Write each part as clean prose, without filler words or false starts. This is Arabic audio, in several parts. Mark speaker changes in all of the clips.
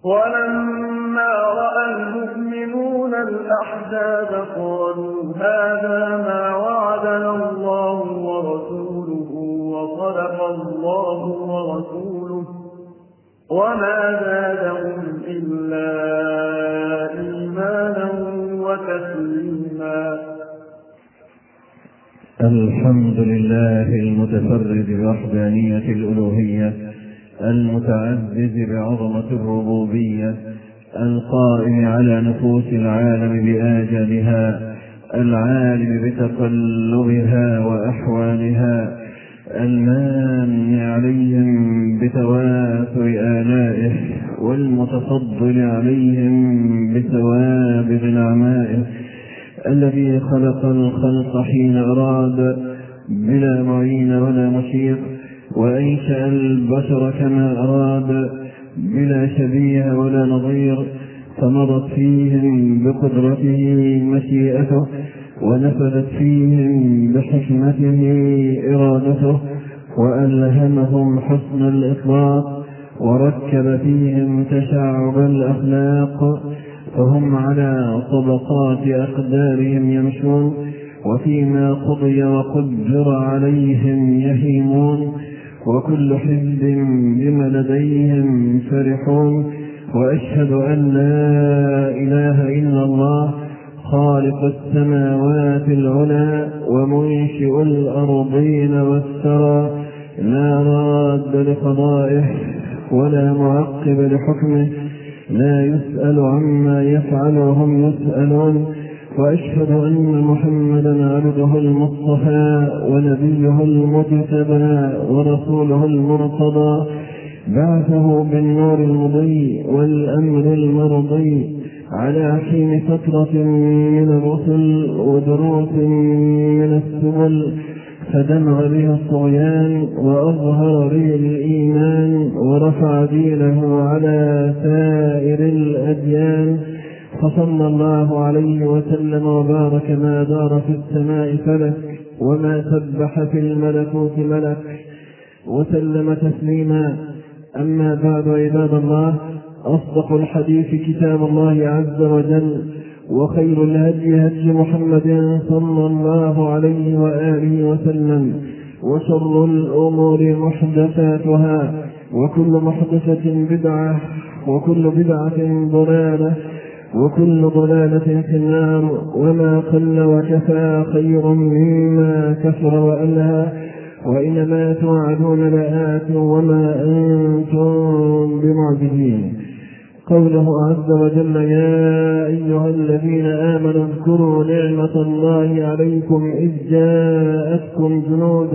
Speaker 1: ولما رأى المؤمنون الأحزاب قالوا هذا ما وعدنا الله ورسوله وصدق الله ورسوله وما زادهم إلا إيمانا وتسليما.
Speaker 2: الحمد لله المتفرد بوحدانية الألوهية، المتعزز بعظمة الربوبية، القائم على نفوس العالم بآجالها، العالم بتقلبها وأحوالها، المان عليهم بتوافر آلائه، والمتفضل عليهم بسوابغ نعمائه، الذي خلق الخلق حين أراد بلا معين ولا مشير، وأنشأ البشر كما أراد بلا شبيه ولا نظير، فمضت فيهم بقدرته مشيئته، ونفذت فيهم بحكمته إرادته، وألهمهم حسن الإطلاق، وركب فيهم تشعب الأخلاق، فهم على طبقات أقدارهم يمشون، وفيما قضي وقدر عليهم يهيمون، وكل حزب بما لديهم فرحون. وأشهد أن لا إله إلا الله خالق السماوات العلى ومنشئ الأرضين والثرى، لا راد لقضائه ولا معقب لحكمه، لا يسأل عما يفعل وهم يسألون. وأشهد أن محمدا عبده المصطفى ونبيه المجتبى ورسوله المرتضى، بعثه بالنور المضيء والأمر المرضي على حين فترة من الرسل ودروس من السبل، فدمغ بها الطغيان وأظهر به الإيمان ورفع دينه على سائر الأديان، فصلى الله عليه وسلم وبارك ما دار في السماء فلك وما سبح في الملكوت ملك، وسلم تسليما. أما بعد، عباد الله، أصدق الحديث كتاب الله عز وجل، وخير الهدي هدي محمد صلى الله عليه وآله وسلم، وشر الأمور محدثاتها، وكل محدثة بدعة، وكل بدعة ضلالة، وكل ضلالة في النار. وما قل وكفى خير مما كثر وألهى، وإنما توعدون لآت وما أنتم بمعجزين. قوله عز وجل: يا أيها الذين آمنوا اذكروا نعمة الله عليكم إذ جاءتكم جنود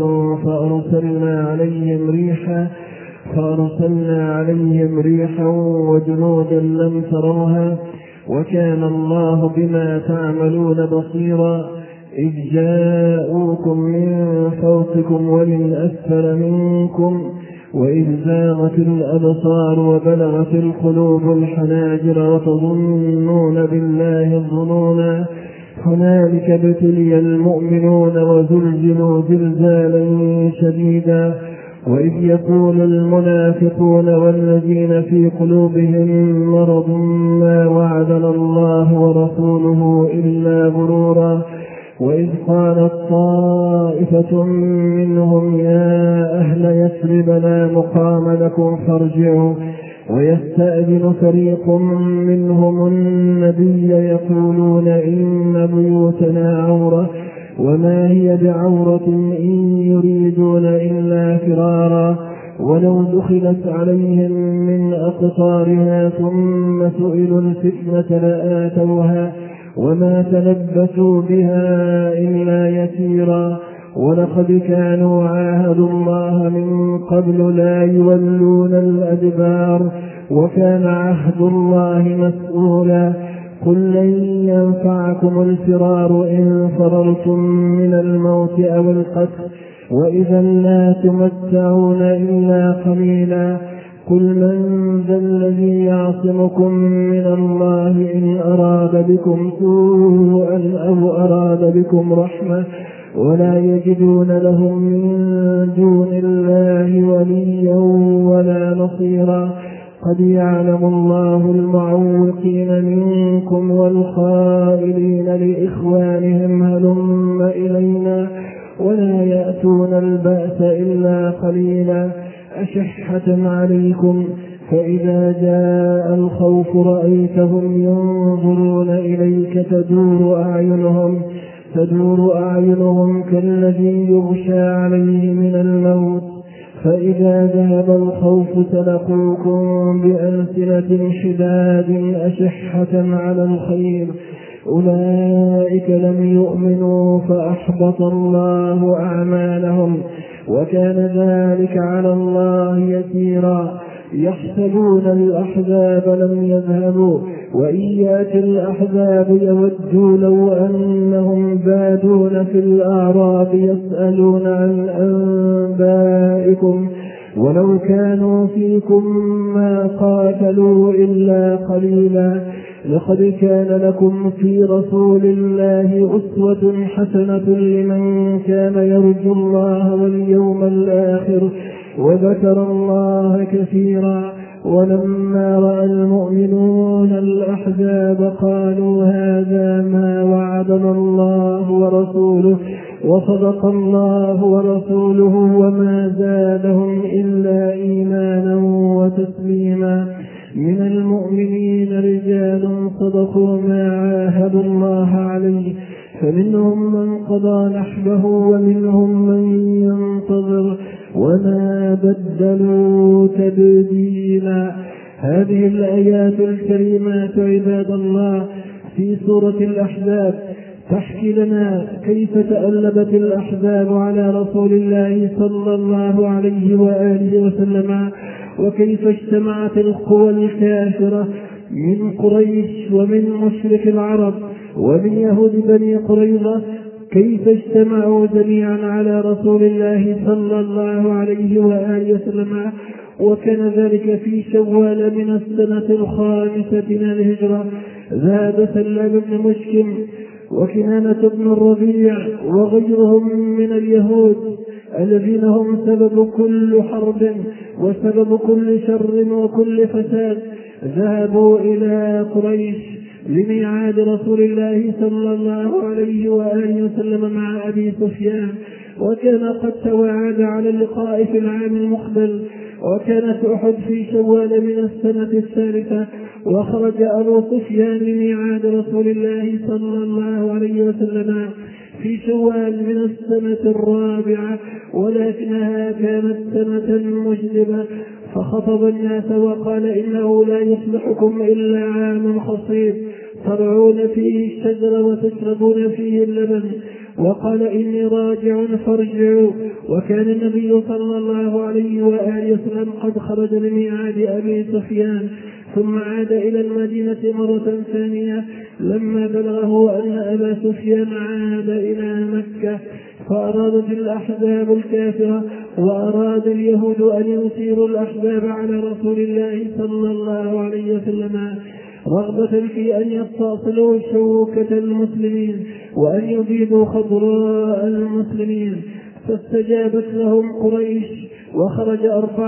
Speaker 2: فأرسلنا عليهم ريحا وجنودا لم تروها وكان الله بما تعملون بصيرا. إذ جاءوكم من فوقكم ومن أسفل منكم وإذ زاغت الأبصار وبلغت القلوب الحناجر وتظنون بالله الظنونا. هنالك ابتلي المؤمنون وزلزلوا زلزالا شديدا. وإذ يقول المنافقون والذين في قلوبهم مرض ما وعدنا الله ورسوله إلا غرورا. وإذ قالت طائفة منهم يا أهل يثرب لا مقام لكم فارجعوا. ويستأذن فريق منهم النبي يقولون إن بيوتنا عورة وما هي بعورة إن يريدون إلا فرارا. ولو دخلت عليهم من أقطارها ثم سئلوا الفتنة لآتوها وما تلبثوا بها إلا يسيرا. ولقد كانوا عاهدوا الله من قبل لا يولون الأدبار وكان عهد الله مسؤولا. قل لن ينفعكم الفرار إن فررتم من الموت أو القتل وإذا لا تمتعون إلا قليلا. قل من ذا الذي يعصمكم من الله إن أراد بكم سوءا أو أراد بكم رحمة ولا يجدون لهم من دون الله وليا ولا نصيرا. قد يعلم الله المعوقين منكم والقائلين لإخوانهم هلم إلينا ولا يأتون البأس إلا قليلا أشحة عليكم فإذا جاء الخوف رأيتهم ينظرون إليك تدور أعينهم كالذي يغشى عليه من الموت فإذا ذهب الخوف سلقوكم بألسنة شداد أشحة على الخير أولئك لم يؤمنوا فأحبط الله أعمالهم وكان ذلك على الله يسيرا يحسبون الأحزاب لم يذهبوا وإن يأتي الأحزاب يودوا لو أنهم بادون في الأعراب يسألون عن أنبائكم ولو كانوا فيكم ما قاتلوا إلا قليلا لقد كان لكم في رسول الله أسوة حسنة لمن كان يرجو الله واليوم الآخر وذكر الله كثيرا ولما رأى المؤمنون الأحزاب قالوا هذا ما وعدنا الله ورسوله وصدق الله ورسوله وما زادهم إلا إيمانا وتسليما من المؤمنين رجال صدقوا ما عاهدوا الله عليه فمنهم من قضى نحبه ومنهم من ينتظر وما بدلوا تبديلا. هذه الآيات الكريمات عباد الله في سورة الأحزاب تحكي لنا كيف تألبت الأحزاب على رسول الله صلى الله عليه وآله وسلم وكيف اجتمعت القوى الكافرة من قريش ومن مشرك العرب ومن يهود بني قريظة كيف اجتمعوا جميعا على رسول الله صلى الله عليه وآله وسلم وكان ذلك في شوال من السنة 5 من الهجرة. ذهب سلام بن مشكم وكنانة بن الربيع وغيرهم من اليهود الذين هم سبب كل حرب وسبب كل شر وكل فساد ذهبوا إلى قريش لميعاد رسول الله صلى الله عليه وآله وسلم مع أبي سفيان وكان قد توعد على اللقاء في العام المقبل وكانت أحد في شوال من السنة 3 وخرج أبو سفيان لميعاد رسول الله صلى الله عليه وسلم في شوال من السنة 4 ولكنها كانت سنة مجدبة فخطب الناس وقال إنه لا يصلحكم إلا عام خصيب ترعون فيه الشجر وتشربون فيه اللبن وقال إني راجع فارجعوا. وكان النبي صلى الله عليه وآله وسلم قد خرج لميعاد أبي سفيان ثم عاد إلى المدينة مرة ثانية لما بلغه أن أبا سفيان عاد إلى مكة فأرادت الأحزاب الكافرة وأراد اليهود أن يثيروا الأحزاب على رسول الله صلى الله عليه وسلم رغبة في أن يستأصلوا شوكة المسلمين وأن يبيدوا خضراء المسلمين فاستجابت لهم قريش وخرج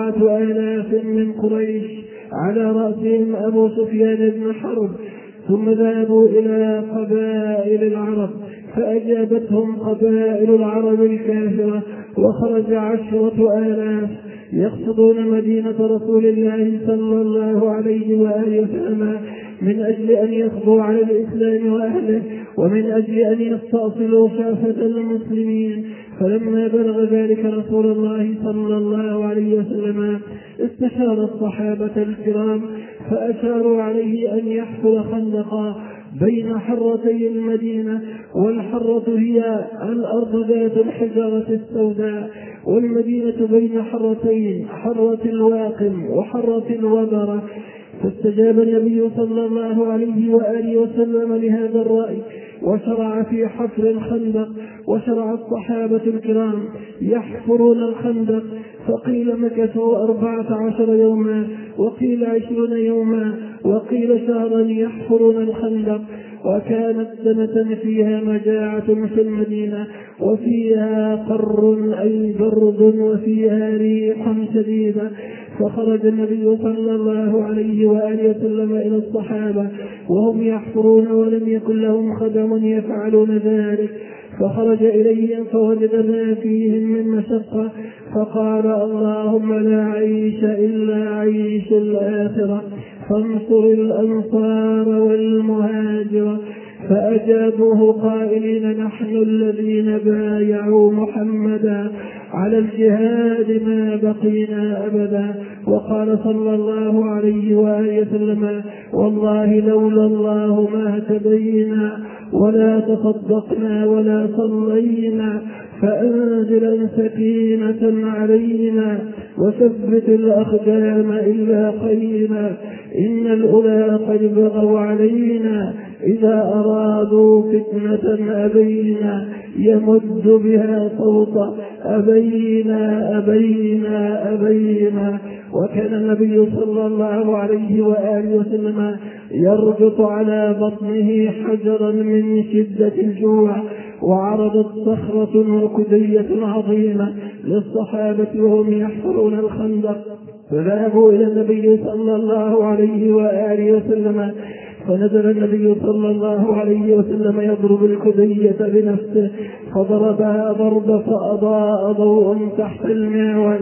Speaker 2: 4000 من قريش على رأسهم أبو سفيان بن حرب ثم ذهبوا إلى قبائل العرب فأجابتهم قبائل العرب الكافرة وخرج 10,000 يقصدون مدينة رسول الله صلى الله عليه وآله وسلم من أجل أن يقضوا على الإسلام وأهله ومن أجل أن يستأصلوا شافة المسلمين. فلما بلغ ذلك رسول الله صلى الله عليه وسلم استشار الصحابة الكرام فأشاروا عليه أن يحفر خندقا بين حرتي المدينة والحرة هي الأرض ذات الحجارة السوداء والمدينة بين حرتين حرة الواقم وحرة الوبرة. فاستجاب النبي صلى الله عليه وآله وسلم لهذا الرأي وشرع في حفر الخندق وشرع الصحابة الكرام يحفرون الخندق فقيل مكثوا 14 يوما وقيل 20 يوما وقيل شهرا يحفرون الخندق. وكانت سنة فيها مجاعة في المدينة وفيها قر أي برد وفيها ريح شديدة فخرج النبي صلى الله عليه وآله وسلم إلى الصحابة وهم يحفرون ولم يكن لهم خدم يفعلون ذلك، فخرج إليهم فوجد ما فيهم من مشقة، فقال اللهم لا عيش إلا عيش الآخرة، فانصر الأنصار والمهاجر. فأجابوه قائلين نحن الذين بايعوا محمدا على الجهاد ما بقينا أبدا. وقال صلى الله عليه وآله وسلم والله لولا الله ما اهتدينا ولا تصدقنا ولا صلينا، فأنزلا سكينة علينا وثبت الأقدام إلا خيرا، إن الأولى قد بغوا علينا إذا أرادوا فتنة أبينا، يمد بها صوتا أبينا أبينا أبينا. وكان النبي صلى الله عليه وآله وسلم يربط على بطنه حجرا من شدة الجوع، وعرضت صخرة وكدية عظيمة للصحابة وهم يحفرون الخندق، فذهبوا إلى النبي صلى الله عليه وآله وسلم، فنزل النبي صلى الله عليه وسلم يضرب الكدية بنفسه، فضربها ضربة فأضاء ضوء تحت المعول،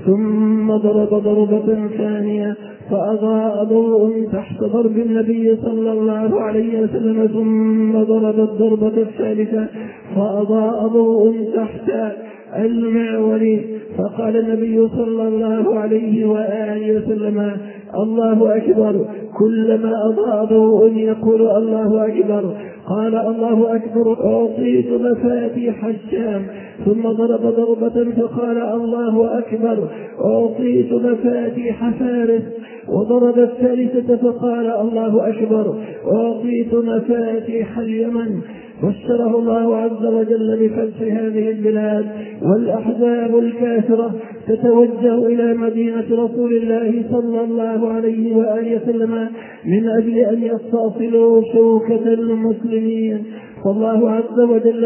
Speaker 2: ثم ضرب ضربة ثانية فأضاء ضوء تحت ضرب النبي صلى الله عليه وسلم، ثم ضرب الضربة الثالثة فأضاء ضوء تحت المعول. فقال النبي صلى الله عليه وآله وسلم الله أكبر، كلما أضاء ضوء يقول الله أكبر. قال الله أكبر أعطيت مفاتيح الشام، ثم ضرب ضربة فقال الله أكبر أعطيت مفاتيح فارس، وضرب الثالثة فقال الله أكبر أعطيت مفاتيح اليمن. بشره الله عز وجل بفتح هذه البلاد، والأحزاب الكافرة تتوجه إلى مدينة رسول الله صلى الله عليه وآله وسلم من أجل أن يستأصلوا شوكة المسلمين. فالله عز وجل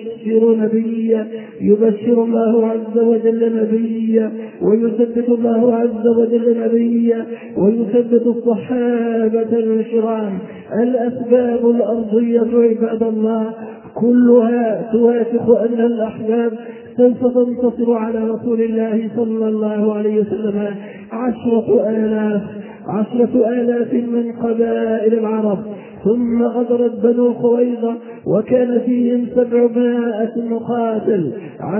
Speaker 2: يبشر الله عز وجل نبيا، ويثبت الله عز وجل نبيا، ويثبت الصحابة الكرام. الأسباب الأرضية عباد الله كلها توافق أن الأحزاب سوف تنتصر على رسول الله صلى الله عليه وسلم. 10,000 من قبائل العرب، ثم غدرت بنو قريظة وكان فيهم 700 مقاتل،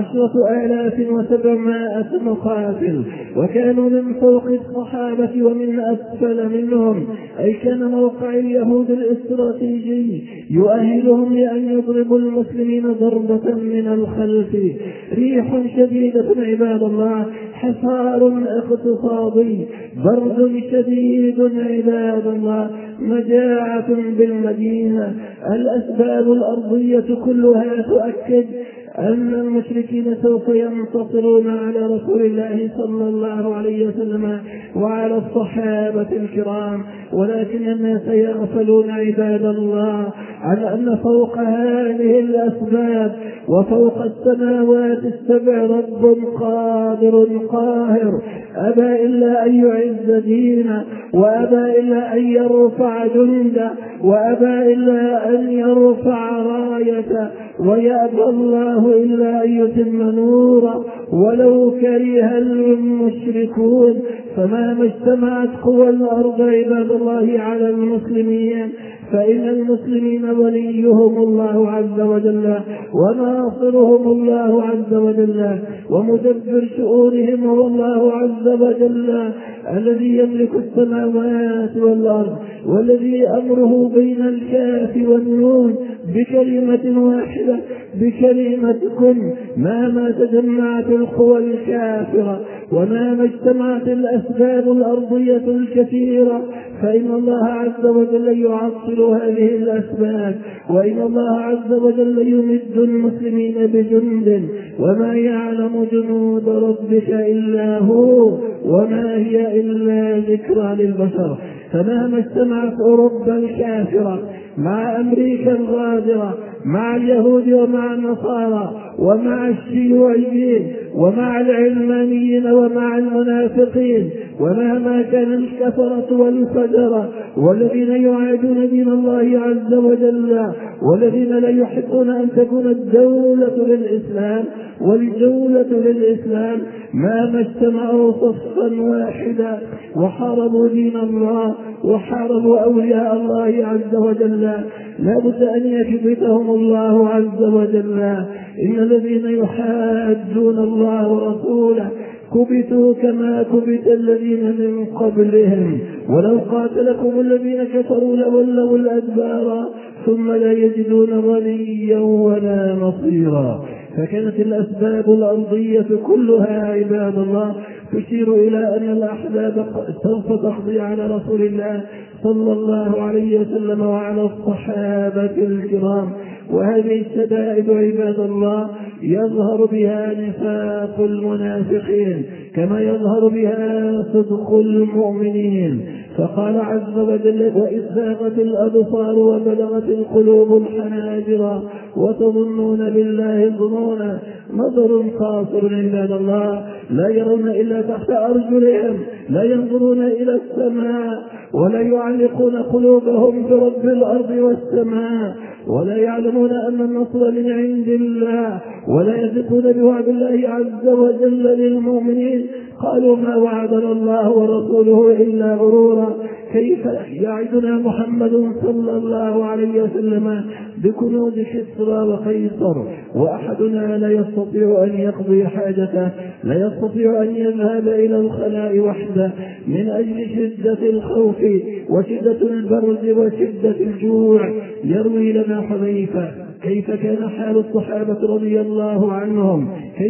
Speaker 2: 10,700 مقاتل، وكانوا من فوق الصحابة ومن أسفل منهم، أي كان موقع اليهود الاستراتيجي يؤهلهم لأن يضربوا المسلمين ضربة من الخلف. ريح شديدة عباد الله، حصار اقتصادي، برد شديد عباد الله، مجاعة بالمدينة. الأسباب الأرضية كلها تؤكد أن المشركين سوف ينتصرون على رسول الله صلى الله عليه وسلم وعلى الصحابة الكرام، ولكن الناس يغفلون عباد الله عن أن فوق هذه الأسباب وفوق السماوات السبع رب قادر قاهر، أبى إلا أن يعز دينه، وأبى إلا أن يرفع جنده، وأبى إلا أن يرفع رايته، ويأبى الله إلا أن يتم نوره ولو كره المشركون. فمهما اجتمعت قوى الأرض عباد الله على المسلمين، فإن المسلمين وليهم الله عز وجل، وناصرهم الله عز وجل، ومدبر شؤونهم هو الله عز وجل الذي يملك السماوات والأرض، والذي أمره بين الكاف والنون بكلمة واحدة، بكلمة كن. مهما تجمعت القوى الكافرة ومهما اجتمعت الأسباب الأرضية الكثيرة، فإن الله عز وجل يعطل هذه الأسباب، وإن الله عز وجل يمد المسلمين بجند، وما يعلم جنود ربك إلا هو، وما هي إلا ذكرى للبشر. فمهما اجتمعت أوروبا الكافرة مع أمريكا الغادرة مع اليهود ومع النصارى ومع الشيوعيين ومع العلمانيين ومع المنافقين ومهما كان الكفرة والفجرة والذين يعادون دين الله عز وجل والذين لا يحبون أن تكون الدولة للإسلام والجولة للإسلام ما اجتمعوا صفا واحدا وحاربوا دين الله وحاربوا أولياء الله عز وجل لا بد أن يكبتهم الله عز وجل. إن الذين يحادون الله ورسوله كبتوا كما كبت الذين من قبلهم ولو قاتلكم الذين كفروا لولوا الأدبار ثم لا يجدون وليا ولا نصيرا. فكانت الأسباب الأرضية كلها عباد الله تشير إلى أن الأحزاب سوف تقضي على رسول الله صلى الله عليه وسلم وعلى الصحابة الكرام. وهذه الشدائد عباد الله يظهر بها نفاق المنافقين كما يظهر بها صدق المؤمنين. فقال عز وجل وإذ زاغت الأبصار وبلغت القلوب الحناجر وتظنون بالله الظنون. نظر قاصر عباد الله لا يرون إلا تحت أرجلهم لا ينظرون إلى السماء ولا يعلقون قلوبهم برب الأرض والسماء ولا يعلمون أن النصر من عند الله ولا يثقون بوعد الله عز وجل للمؤمنين. قالوا ما وعدنا الله ورسوله إلا غرورا. كيف يعدنا محمد صلى الله عليه وسلم بكنوز كسرى وقيصر وأحدنا لا يستطيع أن يقضي حاجته لا يستطيع أن يذهب إلى الخلاء وحده من أجل شدة الخوف وشدة البرد وشدة الجوع. يروي لنا حذيفة كيف كان حال الصحابة رضي الله عنهم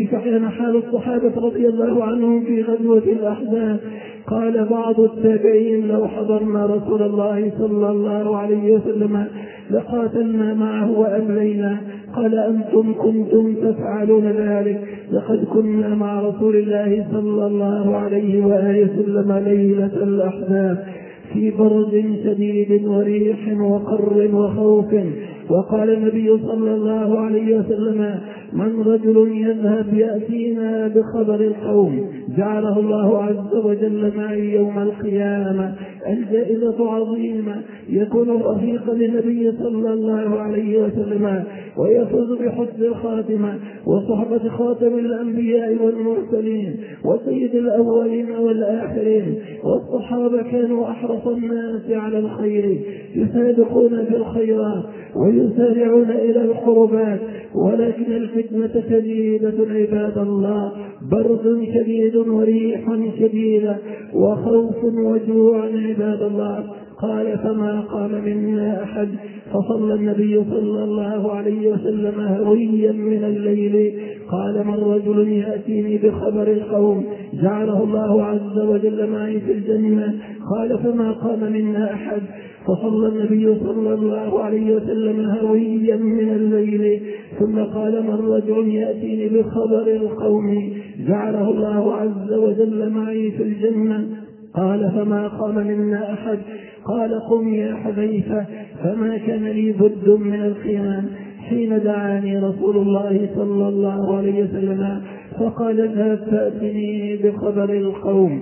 Speaker 2: رضي الله عنهم في غزوة الأحزاب. قال بعض التابعين لو حضرنا رسول الله صلى الله عليه وسلم لقاتلنا معه وأملينا. قال أنتم كنتم تفعلون ذلك لقد كنا مع رسول الله صلى الله عليه وآله وسلم ليلة الأحزاب في برد شديد وريح وقر وخوف. وقال النبي صلى الله عليه وسلم من رجل يذهب يأتينا بخبر القوم جعله الله عز وجل معي يوم القيامة. الجائزة عظيمة يكون رفيقا للنبي صلى الله عليه وسلم ويفوز بحسن الخاتمة وصحبة خاتم الأنبياء والمرسلين وسيد الأولين والآخرين. والصحابة كانوا أحرص الناس على الخير يسابقون في الخيرات ويسارعون إلى القربات. ولكن الفتنة شديدة عباد الله برد شديد وريح شديدة وخوف وجوع عباد الله. قال فما قام منا أحد فصلى النبي صلى الله عليه وسلم هرويا من الليل. قال من رجل يأتيني بخبر القوم جعله الله عز وجل معي في الجنة. قال فما قام منا أحد فصلى النبي صلى الله عليه وسلم هرويا من الليل. ثم قال من رجل يأتيني بخبر القوم جعله الله عز وجل معي في الجنة. قال فما قام منا أحد. قال قم يا حذيفة. فما كان لي بد من القيام حين دعاني رسول الله صلى الله عليه وسلم فقال اذهب فأتني بخبر القوم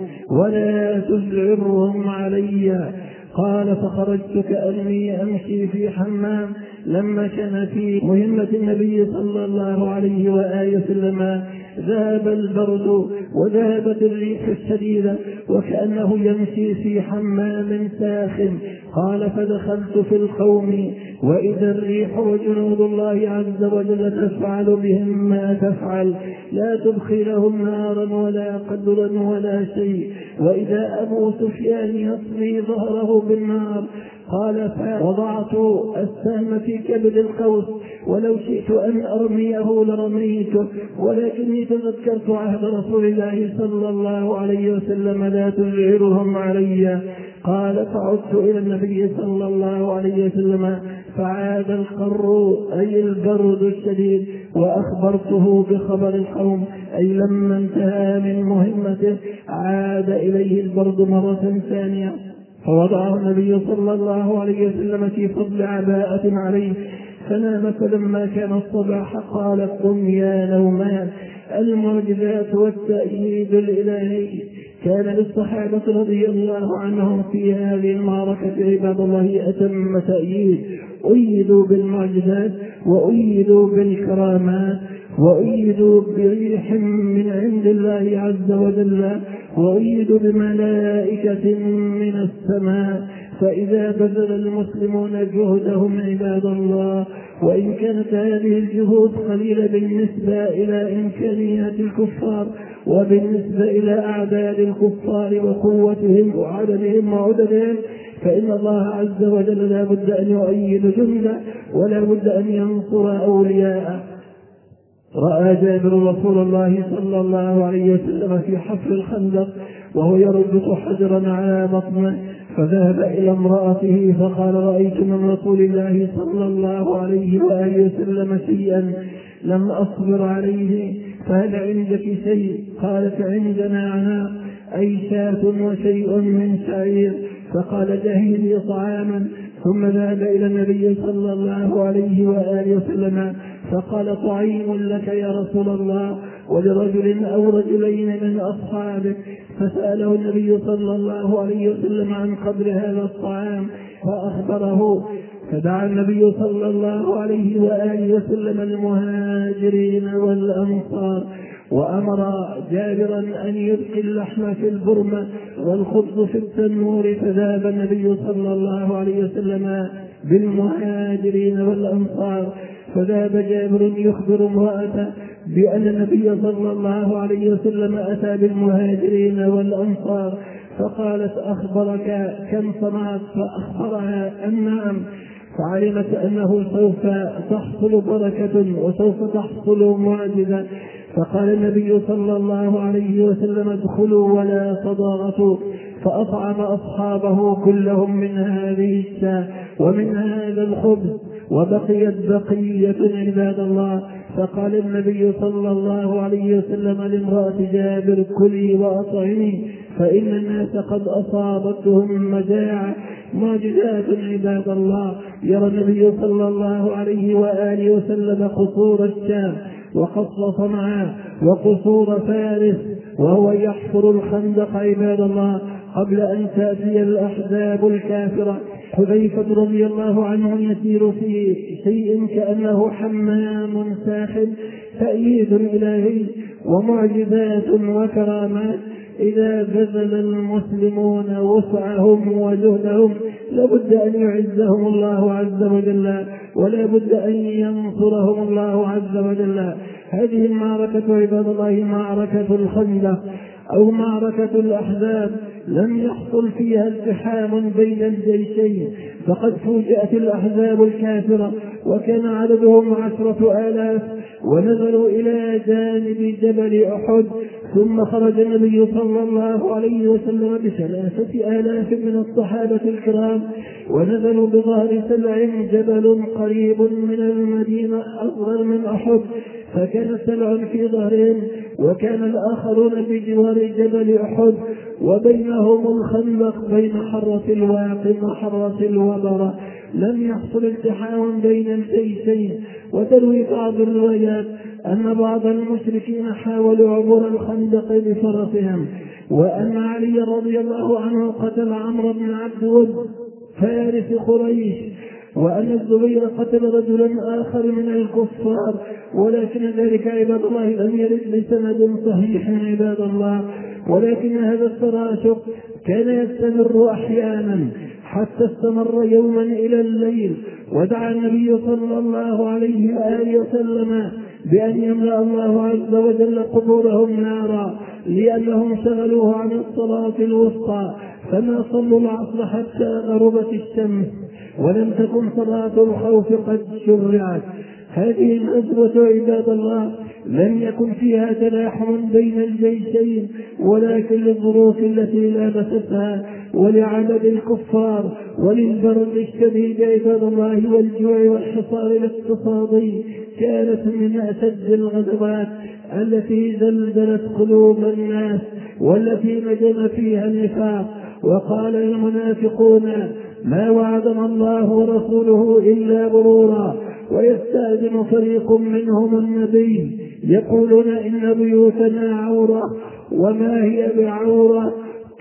Speaker 2: ولا تزعرهم علي. قال فخرجت كأني أمشي في حمام لما كان في مهمة النبي صلى الله عليه وآله وسلم ذهب البرد وذهبت الريح الشديدة وكأنه يمشي في حمام ساخن. قال فدخلت في القوم وإذا الريح وجنود الله عز وجل تفعل بهم ما تفعل لا تبخي لهم نارا ولا قدرا ولا شيء. وإذا أبو سفيان يصلي ظهره بالنار. قال فوضعت السهم في كبد القوس ولو شئت أن أرميه لرميته ولكني تذكرت عهد رسول الله صلى الله عليه وسلم لا تزعرهم علي. قال فعدت إلى النبي صلى الله عليه وسلم فعاد القر أي البرد الشديد وأخبرته بخبر القوم أي لما انتهى من مهمته عاد إليه البرد مرة ثانية. فوضعه النبي صلى الله عليه وسلم في فضل عباءة عليه فنام، فلما كان الصباح قال قم يا نومان. المعجزات والتأييد الإلهي كان للصحابة رضي الله عنهم في هذه المعركة عباد الله أتم تأييد، أيدوا بالمعجزات وأيدوا بالكرامات وأيدوا بريح من عند الله عز وجل وأيدوا بملائكة من السماء. فإذا بذل المسلمون جهدهم عباد الله، وإن كانت هذه الجهود قليلة بالنسبة إلى إمكانيات الكفار وبالنسبة إلى أعداد الكفار وقوتهم وعددهم وعددهم، فإن الله عز وجل لا بد أن يؤيد جنده ولا بد أن ينصر أولياءه. رأى جابر رسول الله صلى الله عليه وسلم في حفر الخندق وهو يربط حجرا على بطنه، فذهب إلى امرأته فقال رأيت من رسول الله صلى الله عليه وآله وسلم شيئا لم أصبر عليه، فهل عندك شيء؟ قالت عندنا عناء أي شاة وشيء من شعير. فقال جهزي طعاما، ثم ذهب إلى النبي صلى الله عليه وآله وسلم فقال طعيم لك يا رسول الله ولرجل أو رجلين من أصحابك. فسأله النبي صلى الله عليه وسلم عن قدر هذا الطعام فأخبره، فدعا النبي صلى الله عليه وآله وسلم المهاجرين والأنصار وأمر جابرا أن يلقي اللحم في البرمة والخبز في التنور. فذهب النبي صلى الله عليه وسلم بالمهاجرين والأنصار، فذهب جابر يخبر امرأته بأن النبي صلى الله عليه وسلم أتى بالمهاجرين والأنصار، فقالت أخبرك كم صنعت؟ فأخبرها أن نعم، فعلمت أنه سوف تحصل بركة وسوف تحصل معجزة. فقال النبي صلى الله عليه وسلم ادخلوا ولا تضاغطوا، فأطعم أصحابه كلهم من هذه الشاة ومن هذا الخبز، وبقيت بقية عباد الله. فقال النبي صلى الله عليه وسلم لامرأة جابر كلي وأطعمي فإن الناس قد أصابتهم مجاعة. معجزات عباد الله. يرى النبي صلى الله عليه وآله وسلم قصور الشام وقصر صنعاء وقصور فارس وهو يحفر الخندق عباد الله قبل أن تأتي الأحزاب الكافرة. حذيفة رضي الله عنه يسير في شيء كأنه حمام ساخن، تأييد إلهي ومعجزات وكرامات. إذا بذل المسلمون وسعهم وجهدهم لابد أن يعزهم الله عز وجل ولا بد أن ينصرهم الله عز وجل. هذه المعركة عباد الله معركة الخندق أو معركة الأحزاب لم يحصل فيها التحام بين الجيشين، فقد فوجئت الأحزاب الكافرة وكان عددهم 10,000 ونزلوا إلى جانب جبل أحد. ثم خرج النبي صلى الله عليه وسلم ب3,000 من الصحابة الكرام ونزلوا بظهر سلع جبل قريب من المدينة أصغر من أحد، فكان سلع في ظهرهم وكان الآخرون بجوار جبل أحد وبينهم الخندق بين حرة الواقم وحرة الوبرة. لم يحصل التحام بين الجيشين. وتروي بعض الروايات أن بعض المشركين حاولوا عبور الخندق بفرسهم، وأن علي رضي الله عنه قتل عمرو بن عبد ود فارس قريش، وأن الزبير قتل رجلا آخر من الكفار، ولكن ذلك عباد الله لم يرد بسند صحيح عباد الله. ولكن هذا التراشق كان يستمر أحيانا حتى استمر يوما إلى الليل، ودعا النبي صلى الله عليه وآله وسلم بأن يملأ الله عز وجل قبورهم نارا لأنهم شغلوه عن الصلاة الوسطى، فما صلوا العصر حتى غربت الشمس ولم تكن صلاة الخوف قد شرعت. هذه الغزوة عباد الله لم يكن فيها تلاحم بين الجيشين، ولكن للظروف التي لابستها ولعدد الكفار وللبرد الشديد عباد الله والجوع والحصار الاقتصادي كانت من أشد الغزوات التي زلزلت قلوب الناس والتي نجم فيها النفاق. وقال المنافقون ما وعدنا الله ورسوله إلا غرورا، ويستأذن فريق منهم النبي يقولون إن بيوتنا عورة وما هي بعورة،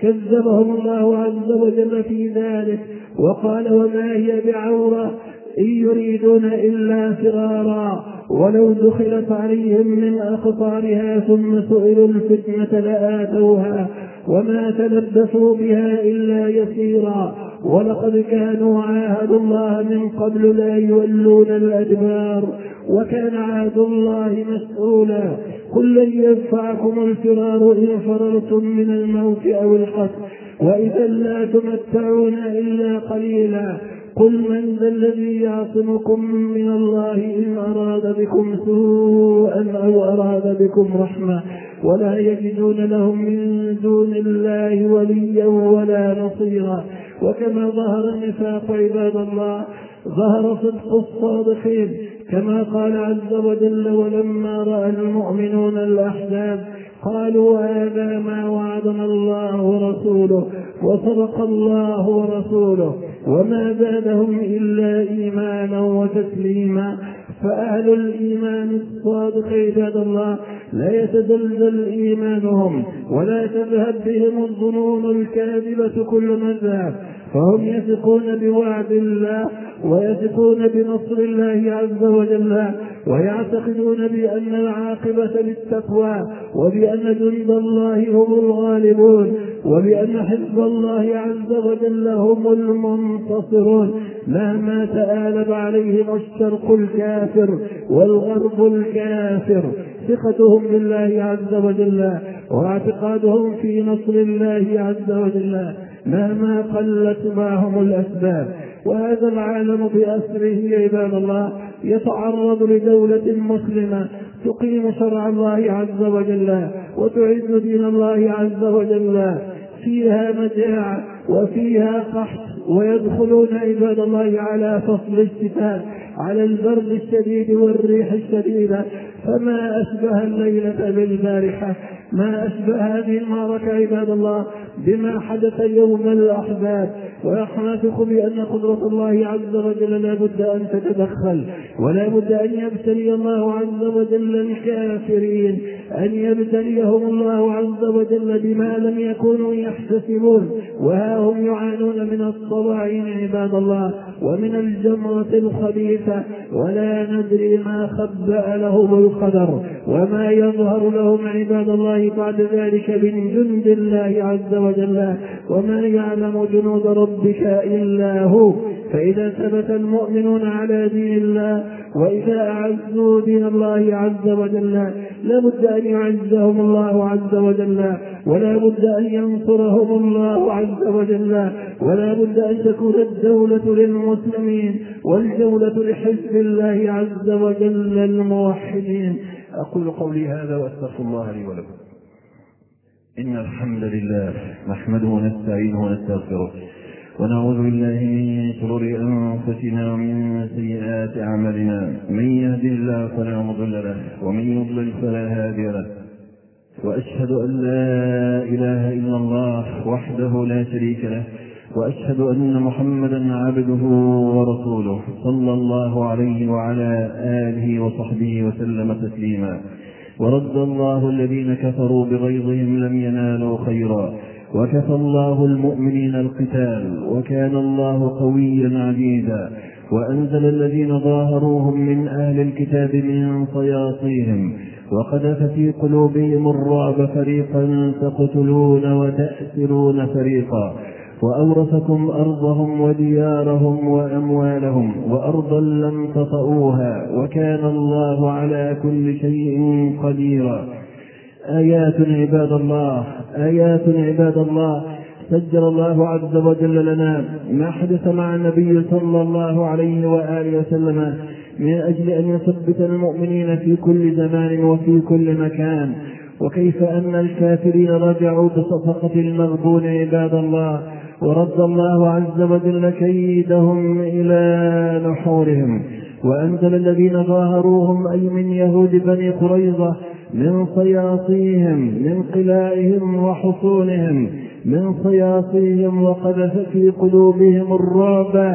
Speaker 2: كذبهم الله عز وجل في ذلك وقال وما هي بعورة إن يريدون إلا فرارا ولو دخلت عليهم من أقطارها ثم سئلوا الفتنة لآتوها وما تلبثوا بها إلا يسيرا ولقد كانوا عاهدوا الله من قبل لا يولون الأدبار وكان عهد الله مسؤولا. قل لن ينفعكم الفرار إن فررتم من الموت أو القتل وإذا لا تمتعون إلا قليلا. قل من ذا الذي يعصمكم من الله إن أراد بكم سوءا أو أراد بكم رحمة ولا يجدون لهم من دون الله وليا ولا نصيرا. وكما ظهر النفاق عباد الله ظهر صدق الصادقين كما قال عز وجل ولما رأى المؤمنون الأحزاب قالوا هذا ما وعدنا الله ورسوله وصدق الله ورسوله وما زادهم إلا إيمانا وتسليما. فأهل الإيمان الصادق عباد الله لا يتزلزل إيمانهم ولا تذهب بهم الظنون الكاذبة كل مذهب، فهم يثقون بوعد الله ويثقون بنصر الله عز وجل ويعتقدون بأن العاقبة للتقوى وبأن جند الله هم الغالبون وبأن حزب الله عز وجل هم المنتصرون مهما تآلب عليهم الشرق الكافر والغرب الكافر. ثقتهم بالله عز وجل واعتقادهم في نصر الله عز وجل مهما قلت معهم الأسباب. وهذا العالم بأسره عباد الله يتعرض لدولة مسلمة تقيم شرع الله عز وجل وتعز دين الله عز وجل، فيها مجاعة وفيها قحط ويدخلون عباد الله على فصل الشتاء على البرد الشديد والريح الشديدة. فما أشبه الليلة بالبارحة، ما أشبه هذه المعركة عباد الله بما حدث يوم الأحزاب. ويحنثق بأن قدرة الله عز وجل لا بد أن تتدخل ولا بد أن يبتلي الله عز وجل الكافرين، أن يبتليهم الله عز وجل بما لم يكونوا يحتسبون وها هم يعانون من الطواعين عباد الله ومن الجمرة الخبيثة ولا ندري ما خبأ لهم القدر وما يظهر لهم عباد الله بعد ذلك من جند الله عز وجل وما يعلم جنود ربك إلا هو. فإذا ثبت المؤمنون على دين الله وإذا أعزوا دين الله عز وجل لابد أن يعزهم الله عز وجل ولا بد أن ينصرهم الله عز وجل ولا بد أن تكون الدولة للمسلمين والجولة لحزب الله عز وجل الموحدين. أقول قولي هذا وأستغفر الله لي ولكم.
Speaker 3: إن الحمد لله نحمده ونستعينه ونستغفره ونعوذ بالله من شرور أنفسنا ومن سيئات أعمالنا، من يهد الله فلا مضل له ومن يضلل فلا هادي له، وأشهد أن لا إله إلا الله وحده لا شريك له، وأشهد أن محمدا عبده ورسوله صلى الله عليه وعلى آله وصحبه وسلم تسليما. ورد الله الذين كفروا بغيظهم لم ينالوا خيرا وكفى الله المؤمنين القتال وكان الله قويا عزيزا. وأنزل الذين ظاهروهم من أهل الكتاب من صياصيهم وقذف في قلوبهم الرعب فريقا تقتلون وتأسرون فريقا وأورثكم أرضهم وديارهم وأموالهم وأرضا لم تطئوها وكان الله على كل شيء قديرا. آيات عباد الله سجل الله عز وجل لنا ما حدث مع النبي صلى الله عليه وآله وسلم من أجل أن يثبت المؤمنين في كل زمان وفي كل مكان، وكيف أن الكافرين رجعوا بصفقة المغبون عباد الله ورد الله عز وجل كيدهم إلى نحورهم. وأنزل الذين ظاهروهم أي من يهود بني قريظة من صياصيهم من قلائهم وحصونهم من صياصيهم وقذف في قلوبهم الرعب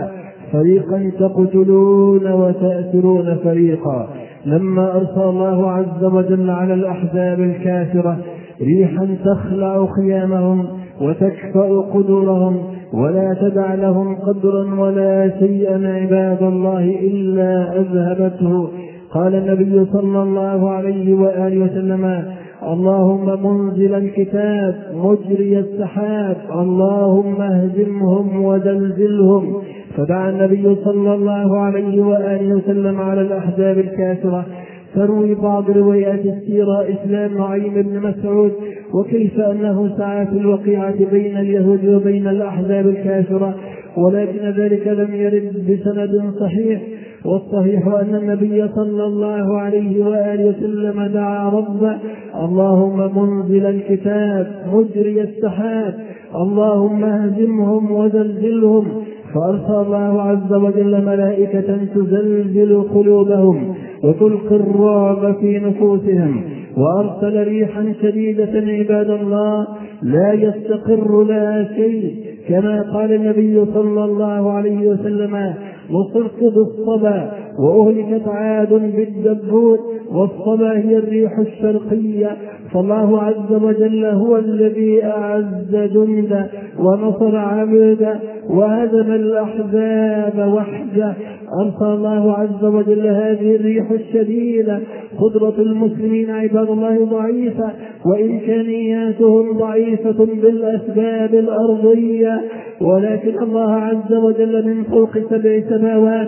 Speaker 2: فريقا تقتلون وتأسرون فريقا. لما أرسل الله عز وجل على الأحزاب الكافرة ريحا تخلع خيامهم وتكفأ قدورهم ولا تدع لهم قدرا ولا شيئا عباد الله إلا أذهبته. قال النبي صلى الله عليه وآله وسلم: اللهم منزل الكتاب مجري السحاب اللهم اهزمهم وزلزلهم. فدعا النبي صلى الله عليه وآله وسلم على الأحزاب الكافرة. تروي بعض روايات السيرة إسلام نعيم بن مسعود وكيف أنه سعى في الوقيعة بين اليهود وبين الأحزاب الكافرة، ولكن ذلك لم يرد بسند صحيح. والصحيح أن النبي صلى الله عليه وآله وسلم دعا ربه: اللهم منزل الكتاب مجري السحاب اللهم اهزمهم وزلزلهم. فأرسل الله عز وجل ملائكة تزلزل قلوبهم وتلقي الرعب في نفوسهم، وأرسل ريحا شديدة عباد الله لا يستقر لها شيء، كما قال النبي صلى الله عليه وسلم: نصرت بالصبا وأهلكت عاد بالدبور. والصبا هي الريح الشرقية. فالله عز وجل هو الذي أعز جندا ونصر عبدا وهزم الأحزاب وحده. أرسل الله عز وجل هذه الريح الشديدة. قدرة المسلمين عباد الله ضعيفة وإمكانياتهم ضعيفة بالأسباب الأرضية، ولكن الله عز وجل من فوق 7 سماوات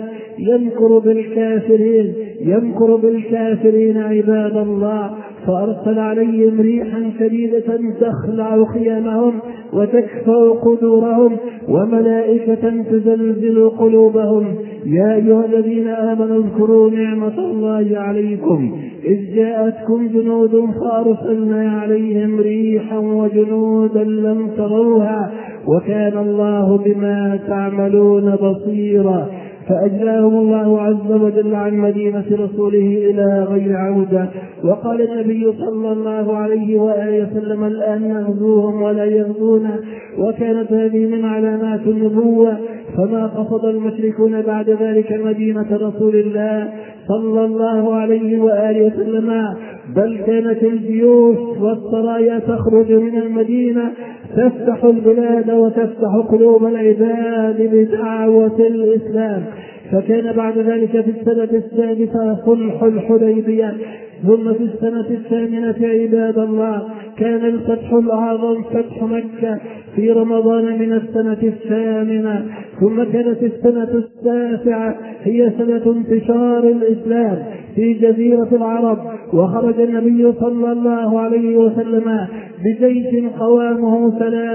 Speaker 2: يمكر بالكافرين عباد الله. فأرسل عليهم ريحا شديدة تخلع خيامهم وتكفأ قدورهم وملائكة تزلزل قلوبهم. يا أيها الذين آمنوا اذكروا نعمة الله عليكم إذ جاءتكم جنود فأرسلنا عليهم ريحا وجنودا لم تروها وكان الله بما تعملون بصيرا. فأجلاهم الله عز وجل عن مدينة رسوله إلى غير عودة. وقال النبي صلى الله عليه وآله وسلم: الآن نغزوهم ولا يغزونا. وكانت هذه من علامات النبوة. فما قصد المشركون بعد ذلك مدينة رسول الله صلى الله عليه وآله وسلم، بل كانت الجيوش والسرايا تخرج من المدينة تفتح البلاد وتفتح قلوب العباد بدعوة الإسلام. فكان بعد ذلك في السنة 6 صلح الحديبية. ثم في السنة 8 عباد الله كان الفتح الأعظم فتح مكة في رمضان من السنة 8. ثم كانت السنة 9 هي سنة انتشار الإسلام في جزيرة العرب. وخرج النبي صلى الله عليه وسلم بجيش قوامه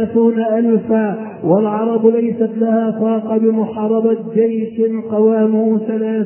Speaker 2: 30,000، والعرب ليست لها طاقة بمحاربة جيش قوامه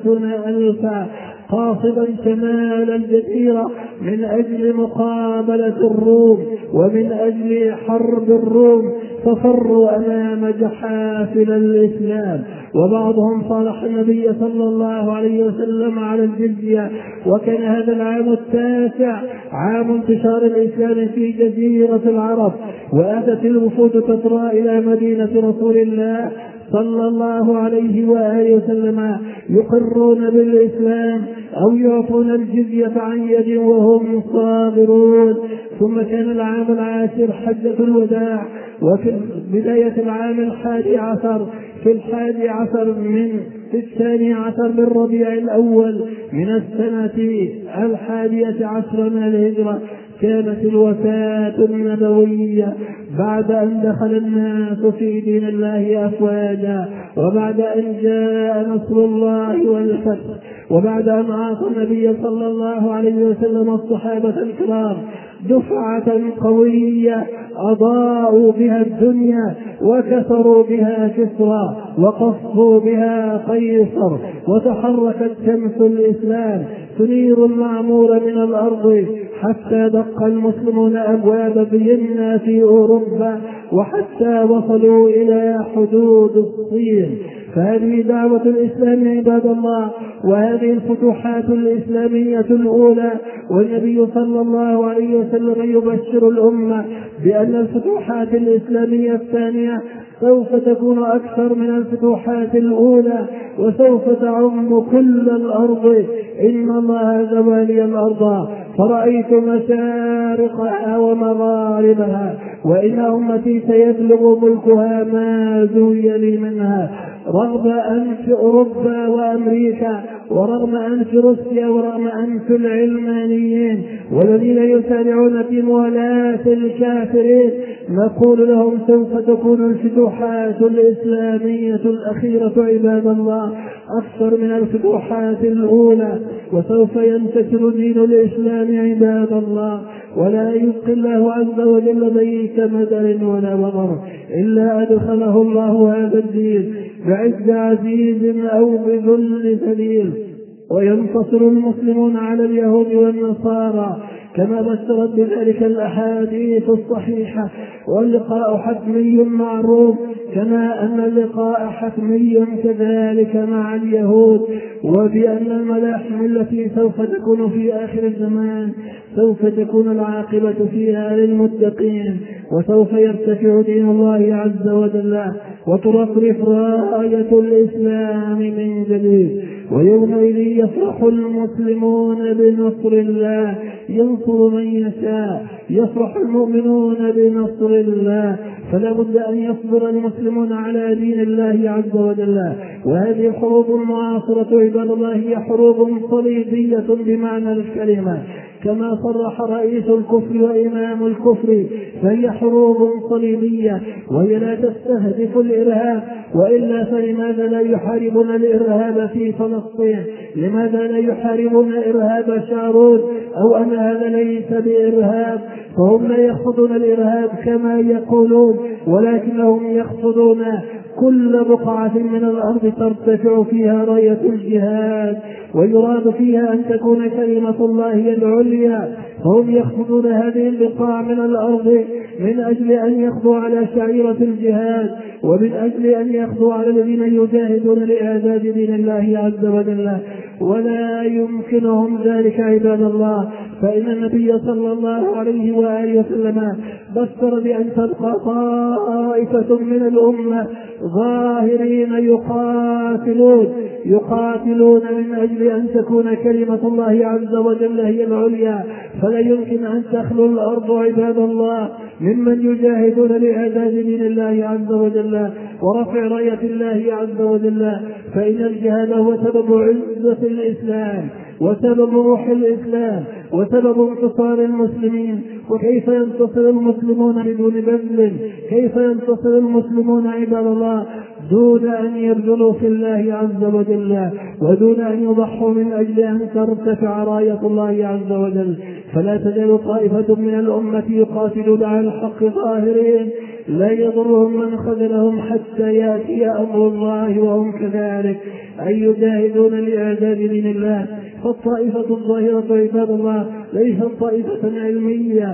Speaker 2: 30,000، قاصدا شمال الجزيرة من أجل مقابلة الروم ومن أجل حرب الروم. ففروا أمام جحافل الإسلام، وبعضهم صالح النبي صلى الله عليه وسلم على الجزية. وكان هذا العام 9 عام انتشار الإسلام في جزيرة العرب. وأتت الوفود تطرى إلى مدينة رسول الله صلى الله عليه وآله وسلم يقرون بالإسلام أو يعطون الجزية عن يد وهم صابرون. ثم كان العام 10 حجة الوداع. وفي بداية العام 11 في 11 في 12 من ربيع الأول من السنة 11 من الهجرة كانت الوفاة النبوية، بعد أن دخل الناس في دين الله أفواجا، وبعد أن جاء نصر الله والفتح، وبعد أن أعطى النبي صلى الله عليه وسلم الصحابة الكرام دفعة قوية أضاءوا بها الدنيا وكسروا بها كسرى وقصوا بها قيصر، وتحركت شمس الإسلام تنير المعمور من الأرض حتى دق المسلمون أبواب فيينا في أوروبا وحتى وصلوا إلى حدود الصين. فهذه دعوة الإسلام عباد الله، وهذه الفتوحات الإسلامية الأولى. والنبي صلى الله عليه وسلم يبشر الأمة بأن الفتوحات الإسلامية الثانية سوف تكون أكثر من الفتوحات الأولى، وسوف تعم كل الأرض. إن الله زوالي الأرض فرأيت مشارقها ومغاربها، وإن أمتي سيبلغ ملكها ما زوي لي منها، رغم أنف أوروبا وأمريكا، ورغم أنف روسيا، ورغم أنف العلمانيين والذين يسارعون في موالاة الكافرين. نقول لهم سوف تكون الفتوحات الإسلامية الأخيرة عباد الله أكثر من الفتوحات الأولى، وسوف ينتشر دين الإسلام عباد الله، ولا يبقي الله عز وجل بيت مدر ولا وضر إلا أدخله الله هذا الدين بعز عزيز أو بذل ذليل، وينتصر المسلمون على اليهود والنصارى كما بشرت بذلك الأحاديث الصحيحة. واللقاء حتمي مع الروم، كما أن اللقاء حتمي كذلك مع اليهود، وبأن الملاحم التي سوف تكون في آخر الزمان سوف تكون العاقبة فيها للمتقين، وسوف يرتفع دين الله عز وجل وترفرف راية الإسلام من جديد. ويومئذ يفرح المسلمون بنصر الله ينصر من يشاء، يفرح المؤمنون بنصر الله. فلا بد أن يصبر المسلمون على دين الله عز وجل. وهذه الحروب المعاصرة عباد الله هي حروب صليبية بمعنى الكلمة، كما صرح رئيس الكفر وإمام الكفر، فهي حروب صليبية وهي لا تستهدف الإرهاب. وإلا فلماذا لا يحاربون الإرهاب في فلسطين؟ لماذا لا يحاربون إرهاب شارون؟ أو أن هذا ليس بإرهاب؟ فهم لا يقصدون الإرهاب كما يقولون، ولكنهم يقصدون كل بقعة من الأرض ترتفع فيها راية الجهاد ويراد فيها أن تكون كلمة الله هي العليا. فهم يقصدون هذه البقاع من الأرض من أجل أن يقضوا على شعيرة الجهاد، ومن أجل أن يقضوا على الذين يجاهدون لإعداد دين الله عز وجل. ولا يمكنهم ذلك عباد الله، فإن النبي صلى الله عليه وآله وسلم بشر بأن تبقى طائفة من الأمة ظاهرين يقاتلون من أجل أن تكون كلمة الله عز وجل هي العليا. فلا يمكن أن تخلو الأرض عباد الله ممن يجاهدون لإعداد دين الله عز وجل ورفع راية الله عز وجل. فإن الجهاد هو سبب عزة الإسلام وسبب روح الإسلام وسبب انتصار المسلمين. وكيف ينتصر المسلمون بدون بذل؟ كيف ينتصر المسلمون عباد الله دون أن يبذلوا في الله عز وجل ودون أن يضحوا من أجل أن ترتفع راية الله عز وجل؟ فلا تزال طائفة من الأمة يقاتلون على الحق ظاهرين لا يضرهم من خذلهم حتى يأتي أمر الله وهم كذلك أي يجاهدون لإعداد دين الله. فالطائفة الظاهرة عباد الله ليست طائفة علمية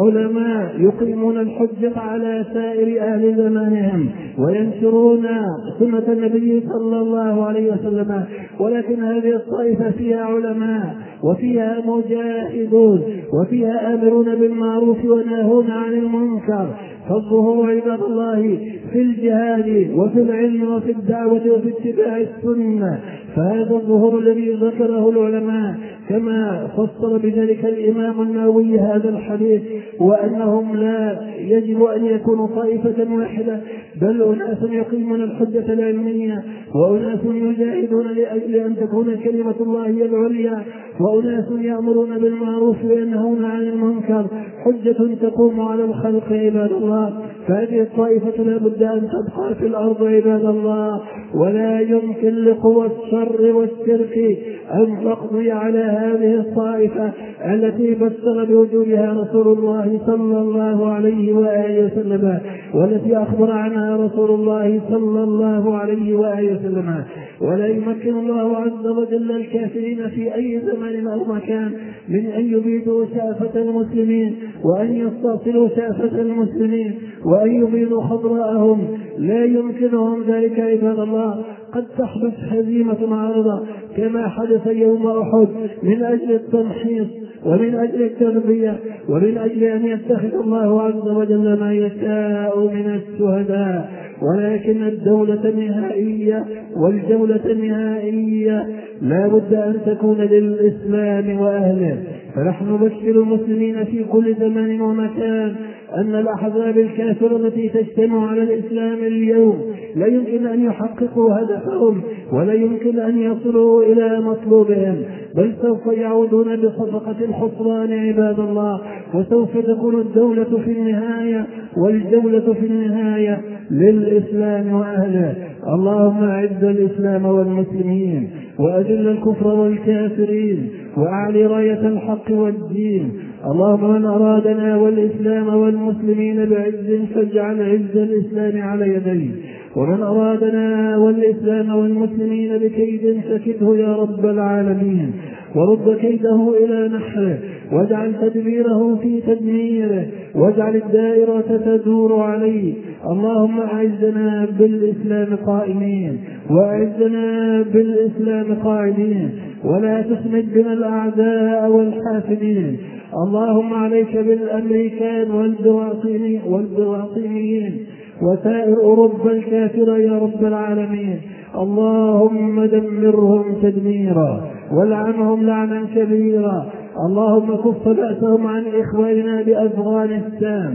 Speaker 2: علماء يقيمون الحجة على سائر أهل زمانهم وينشرون سنة النبي صلى الله عليه وسلم، ولكن هذه الطائفة فيها علماء وفيها مجاهدون وفيها آمرون بالمعروف وناهون عن المنكر. فالظهور عباد الله في الجهاد وفي العلم وفي الدعوة وفي اتباع السنة، فهذا الظهور الذي ذكره العلماء كما فصل بذلك الإمام النووي هذا الحديث، وأنهم لا يجب أن يكونوا طائفة واحدة بل أناس يقيمون الحجة العلمية، وأناس يجاهدون لأجل أن تكون كلمة الله هي العليا، وأناس يأمرون بالمعروف وينهون عن المنكر، حجة تقوم على الخلق عباد الله. فهذه الطائفة لا بد أن تبقى في الأرض عباد الله، ولا يمكن لقوى الشر والشرك أن تقضي على هذه الطائفة التي بشر بوجودها رسول الله صلى الله عليه وآله وسلم، والتي أخبر عنها رسول الله صلى الله عليه وآله وسلم. ولا يمكن الله عز وجل الكافرين في أي زمان أو مكان من أن يبيدوا شافة المسلمين وأن يستأصلوا شافة المسلمين وأن يبيدوا خضراءهم، لا يمكنهم ذلك عباد الله. قد تحدث هزيمة عارضة كما حدث يوم أحد من أجل التمحيص ومن أجل التربية ومن أجل أن يتخذ الله عز وجل ما يشاء من الشهداء. ولكن الدولة النهائية والجولة النهائية لا بد أن تكون للإسلام وأهله. فنحن نبشر المسلمين في كل زمان ومكان أن الأحزاب الكافرة التي تجتمع على الإسلام اليوم لا يمكن أن يحققوا هدفهم ولا يمكن أن يصلوا إلى مطلوبهم، بل سوف يعودون بصفقة الخسران عباد الله، وسوف تكون الدولة في النهاية والجولة في النهاية للإسلام وأهله. اللهم أعز الإسلام والمسلمين وأذل الكفر والكافرين وأعلي راية الحق والدين. اللهم من أرادنا والإسلام والمسلمين بعز فاجعل عز الإسلام على يديه، ومن أرادنا والإسلام والمسلمين بكيد فكده يا رب العالمين، ورد كيده إلى نحره، واجعل تدبيره في تدميره، واجعل الدائرة تدور عليه. اللهم أعزنا بالإسلام قائمين وأعزنا بالإسلام قاعدين، ولا تسمد بنا الأعداء والحاسدين. اللهم عليك بالأمريكان والبراطينيين وسائر أوروبا الكافرة يا رب العالمين. اللهم دمرهم تدميرا والعنهم لعنا كبيرا. اللهم كف بأسهم عن إخواننا بأفغانستان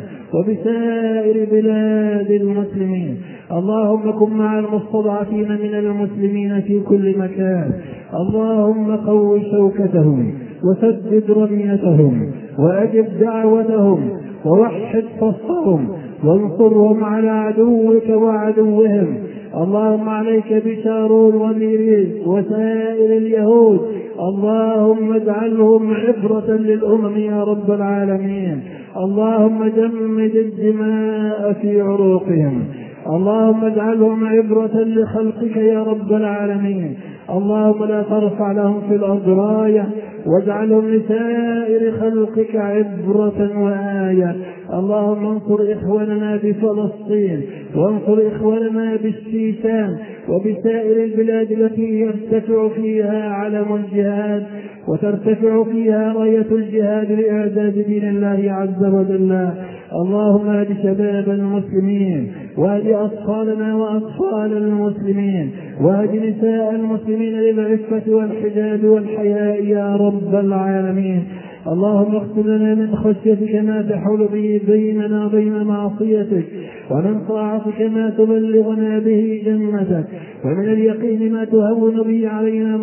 Speaker 2: وبسائر بلاد المسلمين. اللهم كن مع المستضعفين من المسلمين في كل مكان. اللهم قو شوكتهم وسدد رميتهم وأجب دعوتهم ووحد صفهم وانصرهم على عدوك وعدوهم. اللهم عليك بشارون وميريز وسائر اليهود، اللهم اجعلهم عبرة للأمم يا رب العالمين. اللهم جمد الدماء في عروقهم، اللهم اجعلهم عبرة لخلقك يا رب العالمين. اللهم لا ترفع لهم في الأرض راية، واجعلهم لسائر خلقك عبرة وآية. اللهم انصر إخواننا بفلسطين، وانصر إخواننا بالشيشان وبسائر البلاد التي يرتفع فيها علم الجهاد وترتفع فيها راية الجهاد لإعداد دين الله عز وجل. اللهم اهد شباب المسلمين، واهد أطفالنا وأطفال المسلمين، واهد نساء المسلمين للعفة والحجاب والحياء يا رب العالمين. اللهم اغفر لنا من خشيتك ما تحول به بيننا وبين معصيتك، ومن طاعتك ما تبلغنا به جنتك، ومن اليقين ما تهون به علينا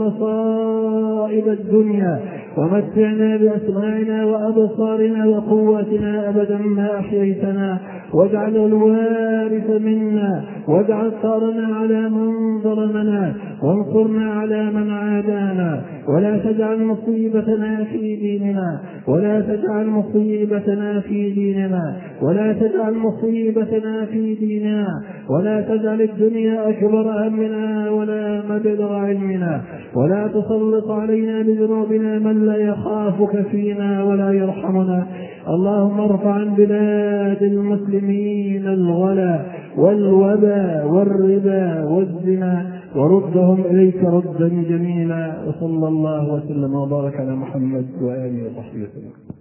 Speaker 2: مصائب الدنيا، ومتعنا بأسماعنا وأبصارنا وقواتنا أبدا ما أحييتنا، واجعل الوارث منا، واجعل ثارنا على من ظلمنا، وانصرنا على من عادانا، ولا تجعل مصيبتنا في ديننا، ولا تجعل مصيبتنا في ديننا، ولا تجعل مصيبتنا في ديننا، ولا تجعل الدنيا أكبر همنا ولا مبلغ علمنا، ولا تسلط علينا بذنوبنا من لا يخافك فينا ولا يرحمنا. اللهم ارفع عن بلاد المسلمين الغلا والوباء والربا والزنا، وردهم إليك ردا جميلا. وصلى الله وسلم وبارك على محمد وآله وصحبه وسلم.